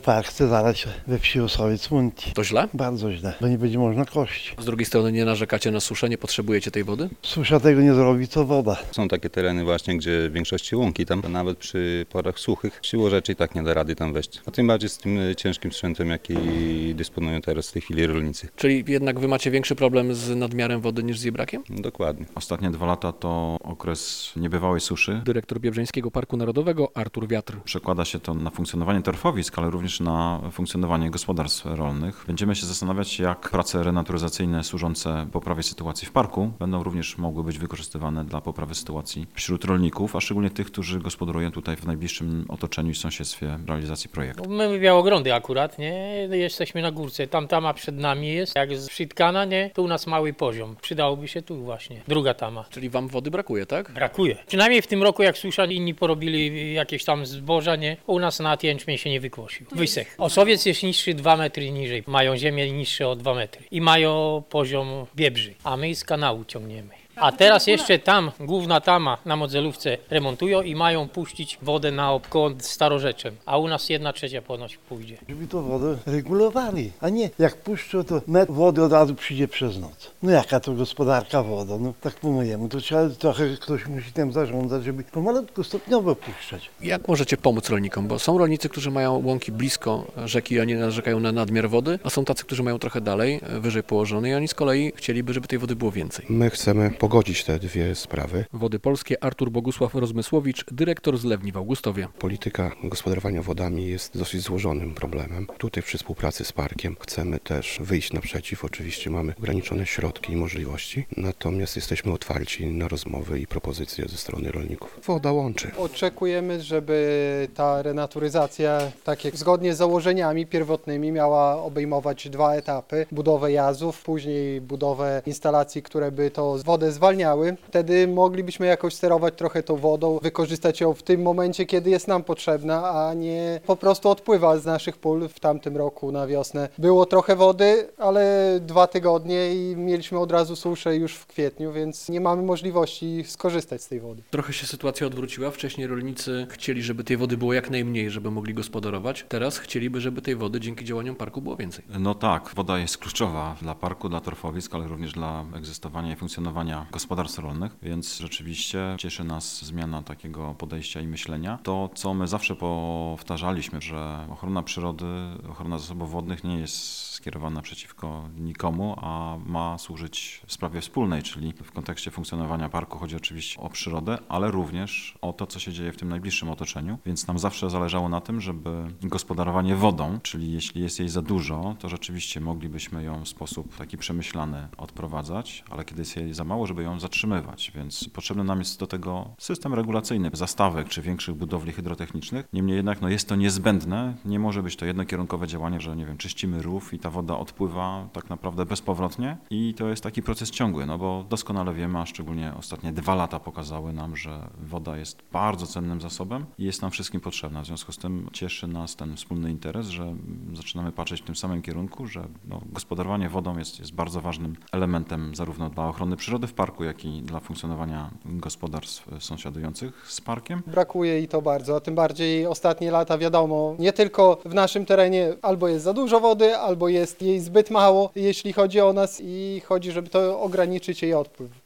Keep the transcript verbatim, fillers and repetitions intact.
Park chce zalać we wsi Osowiec Munti. To źle? Bardzo źle, bo nie będzie można kość. Z drugiej strony nie narzekacie na suszę, nie potrzebujecie tej wody? Susza tego nie zrobi, to woda. Są takie tereny właśnie, gdzie w większości łąki, tam nawet przy porach suchych siłą rzeczy i tak nie da rady tam wejść. A tym bardziej z tym ciężkim sprzętem, jaki dysponują teraz w tej chwili rolnicy. Czyli jednak wy macie większy problem z nadmiarem wody niż z jej brakiem? Dokładnie. Ostatnie dwa lata to okres niebywałej suszy. Dyrektor Biebrzańskiego Parku Narodowego Artur Wiatr. Przekłada się to na funkcjonowanie torfowisk, ale również na funkcjonowanie gospodarstw rolnych. Będziemy się zastanawiać, jak prace renaturyzacyjne służące poprawie sytuacji w parku będą również mogły być wykorzystywane dla poprawy sytuacji wśród rolników, a szczególnie tych, którzy gospodarują tutaj w najbliższym otoczeniu i sąsiedztwie realizacji projektu. My Białogrądy akurat, nie? Jesteśmy na górce. Tam tama przed nami jest. Jak z Przytkana, nie? To u nas mały poziom. Przydałoby się tu właśnie. Druga tama. Czyli wam wody brakuje, tak? Brakuje. Przynajmniej w tym roku, jak susza, inni porobili jakieś tam zboża, nie? U nas na jęczmień się nie wykłosił. Wysech. Osowiec jest niższy dwa metry niżej. Mają ziemię niższe o dwa metry. I mają poziom Biebrzy. A my z kanału ciągniemy. A teraz jeszcze tam, główna tama na Modzelówce remontują i mają puścić wodę na obkąt Starorzeczem. A u nas jedna trzecia ponoć pójdzie. Żeby to wodę regulowali, a nie jak puszczą, to metr wody od razu przyjdzie przez noc. No jaka to gospodarka wodą, no tak po mojemu, to trzeba trochę, ktoś musi tym zarządzać, żeby pomalutku, stopniowo puszczać. Jak możecie pomóc rolnikom? Bo są rolnicy, którzy mają łąki blisko rzeki i oni narzekają na nadmiar wody, a są tacy, którzy mają trochę dalej, wyżej położone i oni z kolei chcieliby, żeby tej wody było więcej. My chcemy pogodzić te dwie sprawy. Wody Polskie Artur Bogusław Rozmysłowicz, dyrektor zlewni w Augustowie. Polityka gospodarowania wodami jest dosyć złożonym problemem. Tutaj przy współpracy z parkiem chcemy też wyjść naprzeciw. Oczywiście mamy ograniczone środki i możliwości, natomiast jesteśmy otwarci na rozmowy i propozycje ze strony rolników. Woda łączy. Oczekujemy, żeby ta renaturyzacja, tak jak zgodnie z założeniami pierwotnymi, miała obejmować dwa etapy. Budowę jazów, później budowę instalacji, które by to wodę zwalniały. Wtedy moglibyśmy jakoś sterować trochę tą wodą, wykorzystać ją w tym momencie, kiedy jest nam potrzebna, a nie po prostu odpływa z naszych pól. W tamtym roku na wiosnę było trochę wody, ale dwa tygodnie i mieliśmy od razu suszę już w kwietniu, więc nie mamy możliwości skorzystać z tej wody. Trochę się sytuacja odwróciła. Wcześniej rolnicy chcieli, żeby tej wody było jak najmniej, żeby mogli gospodarować. Teraz chcieliby, żeby tej wody dzięki działaniom parku było więcej. No tak, woda jest kluczowa dla parku, dla torfowisk, ale również dla egzystowania i funkcjonowania gospodarstw rolnych, więc rzeczywiście cieszy nas zmiana takiego podejścia i myślenia. To, co my zawsze powtarzaliśmy, że ochrona przyrody, ochrona zasobów wodnych nie jest skierowana przeciwko nikomu, a ma służyć sprawie wspólnej, czyli w kontekście funkcjonowania parku chodzi oczywiście o przyrodę, ale również o to, co się dzieje w tym najbliższym otoczeniu, więc nam zawsze zależało na tym, żeby gospodarowanie wodą, czyli jeśli jest jej za dużo, to rzeczywiście moglibyśmy ją w sposób taki przemyślany odprowadzać, ale kiedy jest jej za mało, żeby ją zatrzymywać, więc potrzebny nam jest do tego system regulacyjny zastawek czy większych budowli hydrotechnicznych. Niemniej jednak no jest to niezbędne, nie może być to jednokierunkowe działanie, że nie wiem, czyścimy rów i ta woda odpływa tak naprawdę bezpowrotnie i to jest taki proces ciągły, no bo doskonale wiemy, a szczególnie ostatnie dwa lata pokazały nam, że woda jest bardzo cennym zasobem i jest nam wszystkim potrzebna. W związku z tym cieszy nas ten wspólny interes, że zaczynamy patrzeć w tym samym kierunku, że no, gospodarowanie wodą jest, jest bardzo ważnym elementem zarówno dla ochrony przyrody w parku, jak i dla funkcjonowania gospodarstw sąsiadujących z parkiem. Brakuje i to bardzo, a tym bardziej ostatnie lata wiadomo, nie tylko w naszym terenie albo jest za dużo wody, albo jest jej zbyt mało, jeśli chodzi o nas i chodzi, żeby to ograniczyć jej odpływ.